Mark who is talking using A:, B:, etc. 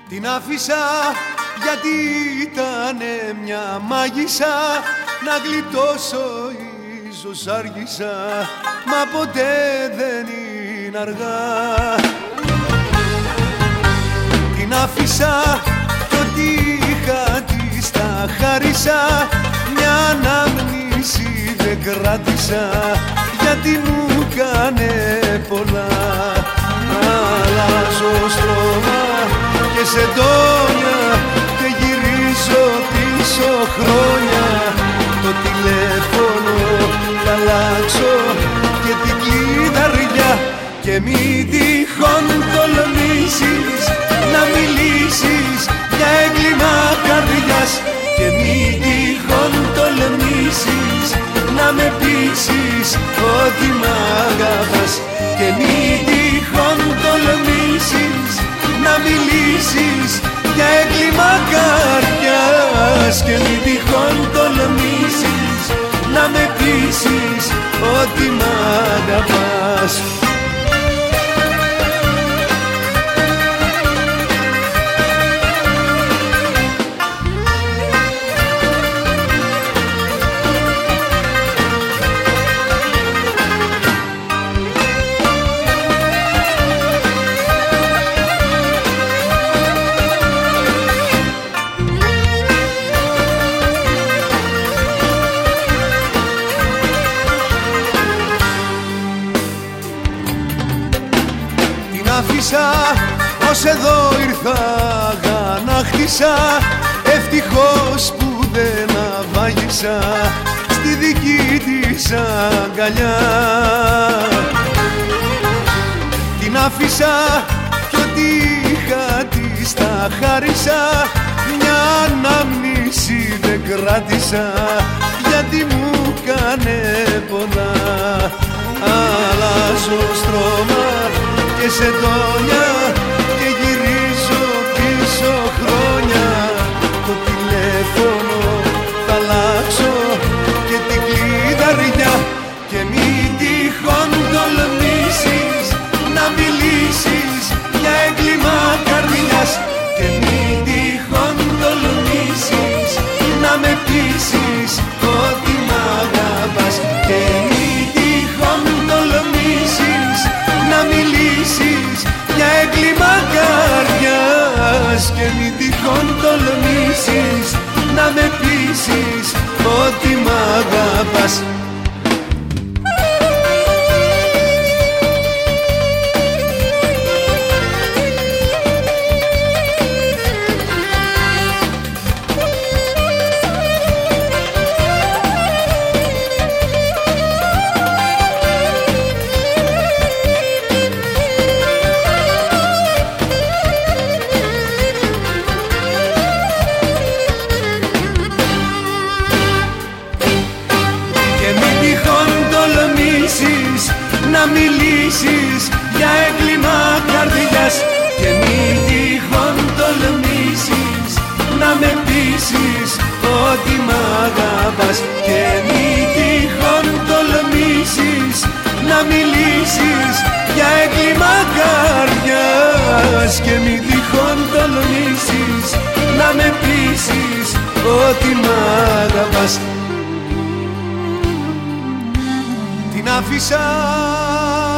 A: Την άφησα γιατί ήτανε μια μάγισσα, να γλιτώσω ίσως άργησα, μα ποτέ δεν είναι αργά. Την άφησα κι ό,τι είχα της τα χάρισα, μια ανάμνηση δεν κράτησα, γιατί μου κάνε πολλά. Αλλάζω στρώμα και σεντόνια και γυρίζω πίσω χρόνια. Το τηλέφωνο θα αλλάξω και την κλειδαριά, και μη τυχόν τολμήσεις να μιλήσεις για έγκλημα καρδιάς, και μη τυχόν τολμήσεις να με πείσεις ότι μ' αγαπάς, και μη τυχόν τολμήσεις να μιλήσεις για έγκλημα καρδιάς, και μη τυχόν τολμήσεις να με πείσεις ότι μ' αγαπάς. Άφησα ως εδώ ήρθα αγανάκτησα, ευτυχώς που δεν αβάγισα στη δική της αγκαλιά. Την άφησα κι ό,τι είχα της τα χάρισα, μια ανάμνηση δεν κράτησα, γιατί μου κάνε πολλά. Αλλάζω στρώμα και σεντόνια και γυρίζω πίσω χρόνια. Το τηλέφωνο θα αλλάξω και την κλειδαριά, και μη τυχόν τολμήσεις να μιλήσεις για έγκλημα καρδιάς, και μη τυχόν τολμήσεις να με πείσεις ότι μ' αγαπάς, και μη τυχόν τολμήσεις να μιλήσεις για έγκλημα καρδιάς, και μη τυχόν τολμήσεις να με πείσεις ότι μ' αγαπάς. Να μιλήσεις για έγκλημα καρδιάς, και μη τυχόν τολμήσεις να με πείσεις ότι μ' αγαπάς, και μη τυχόν τολμήσεις να μιλήσεις για έγκλημα καρδιάς, και μη τυχόν τολμήσεις να με πείσεις ότι μ' αγαπάς. Την άφησα